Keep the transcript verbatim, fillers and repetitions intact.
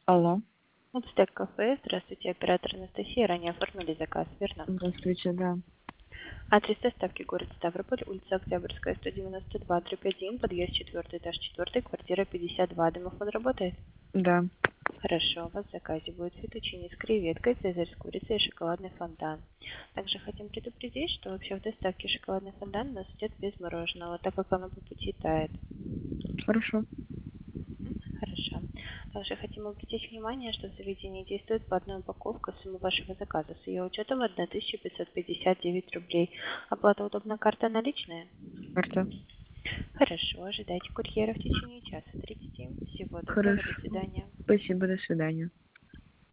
Алло. Обстек кафе. Здравствуйте, оператор Анастасия. Ранее оформили заказ, верно? Здравствуйте, да. Адрес доставки город Ставрополь, улица Октябрьская, сто девяносто два, дробь один, подъезд четвертый, этаж четвертый, квартира пятьдесят два. Домофон работает? Да. Хорошо, у вас в заказе будет фетучини с креветкой, цезарь с курицей и шоколадный фонтан. Также хотим предупредить, что вообще в доставке шоколадный фонтан у нас идет без мороженого, так как оно по пути тает. Хорошо. Хорошо. Также хотим обратить внимание, что в заведении действует по одной упаковка суммы вашего заказа с ее учетом тысяча пятьсот пятьдесят девять рублей. Оплата удобна, карта наличная? Карта. Хорошо, ожидайте курьера в течение часа тридцати. Всего доброго, до Хорошо. свидания. Спасибо, до свидания.